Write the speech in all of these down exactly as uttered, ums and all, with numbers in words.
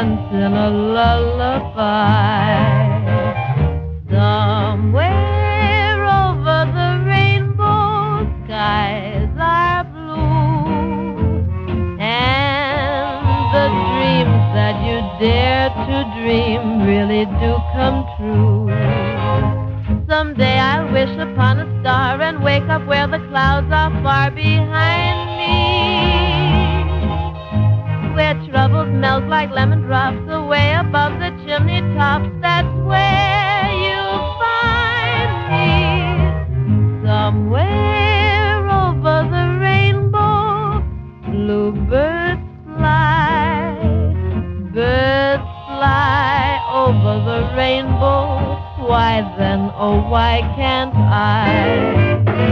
once in a lullaby. Somewhere over the rainbow skies are blue, and the dreams that you dare to dream really do come true. Someday I'll wish upon a star and wake up where the clouds are far behind me, where troubles melt like lemon drops away above the chimney tops. That's where you'll find me. Somewhere over the rainbow, bluebirds fly, birds fly over the rainbow. Why then, oh, why can't I?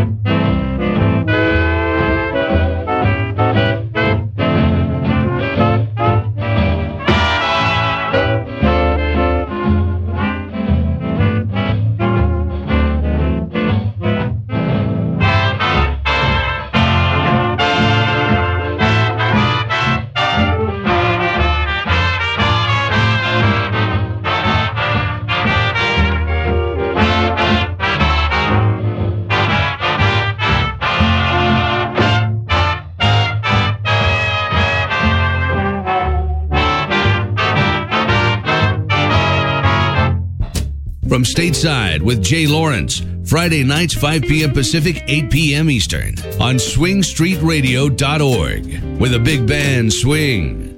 From Stateside with Jay Lawrence, Friday nights five p.m. Pacific, eight p.m. Eastern on swing street radio dot org, where the big band swings.